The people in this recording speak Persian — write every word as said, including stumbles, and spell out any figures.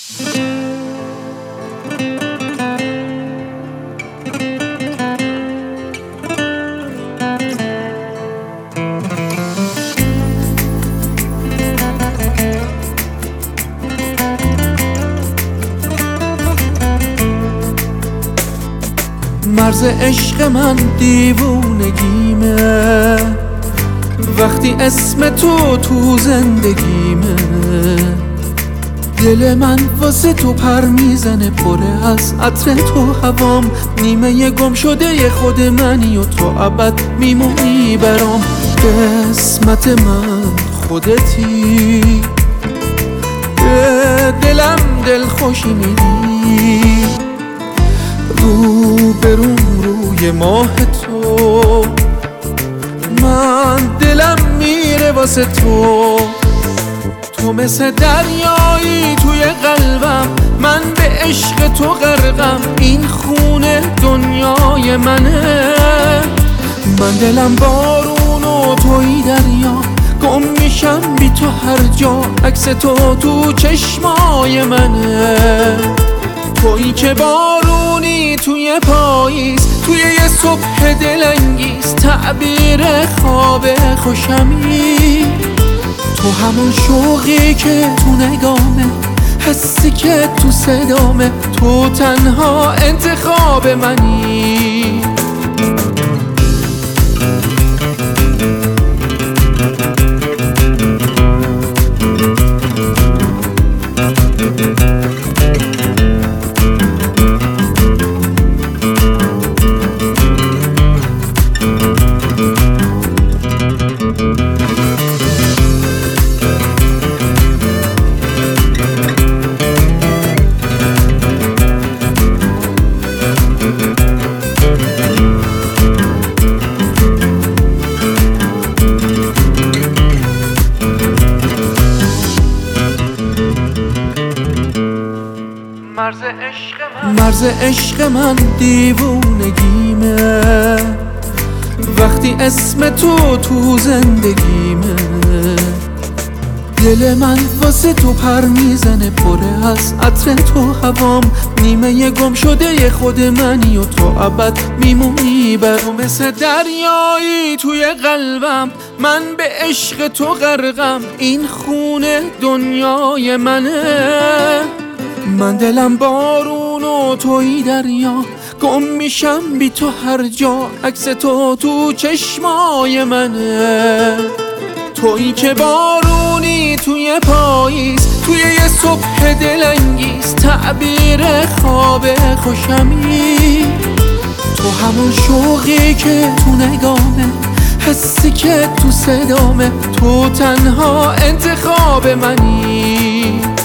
مرز عشق من دیوونگیمه، وقتی اسم تو تو زندگیمه. دل من واسه تو پر میزنه، پره از عطر تو هوام. نیمه گم شده خود منی و تو ابد میمونی برام. قسمت من خودتی، به دلم دل خوشی میدی. رو برون روی ماه تو، من دلم میره واسه تو. تو مثل دریایی توی قلبم، من به عشق تو غرقم. این خونه دنیای منه، من دلم بارون و توی دریا. گم میشم بی تو هر جا، عکس تو تو چشمای منه. تویی که بارونی توی پاییز، توی یه صبح دلانگیز. تعبیر خواب خوشمی، تو همون شوقی که تو نگامه، حسی که تو صدامه. تو تنها انتخاب منی. مرز عشق من دیوونگیمه، وقتی اسم تو تو زندگیمه. دل من واسه تو پر میزنه، پره از عطر تو هوام. نیمه گم شده خود منی و تو ابد میمونی برام. مثل دریایی توی قلبم، من به عشق تو غرقم. این خونه دنیای منه، من دلم بارون و توی دریا. گم میشم بی تو هر جا، عکس تو تو چشمای منه. تویی که بارونی توی پاییز، توی یه صبح دلانگیز. تعبیر خواب خوشمی، تو همون شوقی که تو نگامه، حسی که تو صدامه. تو تنها انتخاب منی.